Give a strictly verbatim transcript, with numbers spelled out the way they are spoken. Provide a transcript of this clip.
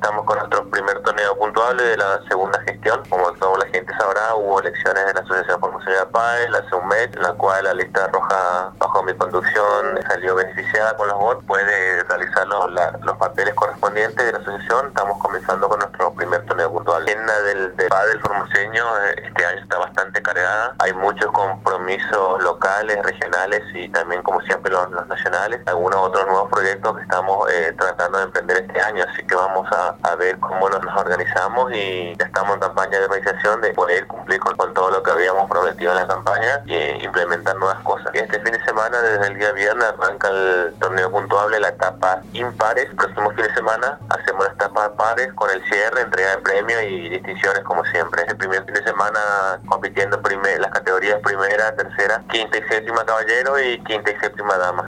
estamos con nuestro primer torneo puntuable de la segunda gestión. Como toda la gente sabrá, hubo elecciones de la Asociación Formación PAE, la SEUMET, en la cual la lista roja, bajo mi conducción, salió beneficiada con los votos. Puede realizar los, la, los papeles correspondientes de la asociación. Estamos comenzando con nuestro primer torneo puntual. La agenda del, del PADEL formoseño este año está bastante cargada. Hay muchos compromisos locales, regionales y también, como siempre, los, los nacionales. Algunos otros nuevos proyectos que estamos eh, tratando de emprender este año. Así que vamos a, a ver cómo nos, nos organizamos y ya estamos en campaña de organización de poder cumplir con, con todo lo que habíamos prometido en la campaña y implementar nuevas cosas. Este fin de semana, desde el día viernes, arranca el torneo puntuable, la etapa impares. El próximo fin de semana hacemos la etapa pares con el cierre, entrega de premios y distinciones como siempre. El primer fin de semana compitiendo primer, las categorías primera, tercera, quinta y séptima caballero y quinta y séptima dama.